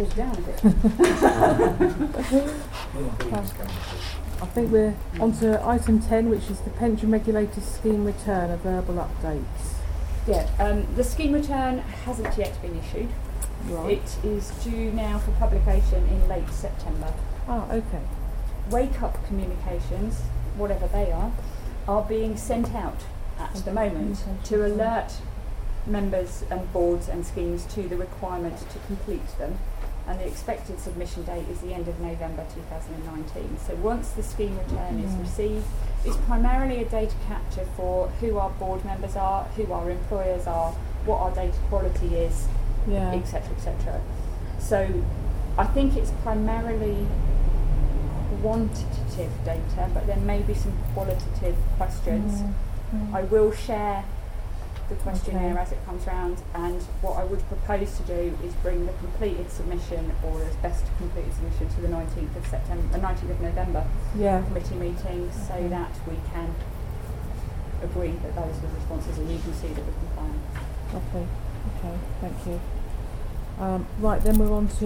knuckles down a bit. I think we're on to item 10, which is the pension regulator scheme return, a verbal update. Yeah, the scheme return hasn't yet been issued. Right. It is due now for publication in late September. Ah, okay. Wake-up communications, whatever they are being sent out at the moment to alert members and boards and schemes to the requirement to complete them, and the expected submission date is the end of November 2019. So once the scheme return is received, it's primarily a data capture for who our board members are, who our employers are, what our data quality is, etc., etc. So I think it's primarily quantitative data, but there may be some qualitative questions. I will share the questionnaire as it comes round, and what I would propose to do is bring the completed submission, or as best completed submission, to the 19th of November committee meeting, so that we can agree that those are the responses and you can see that we're compliant. Okay, thank you. Right, then we're on to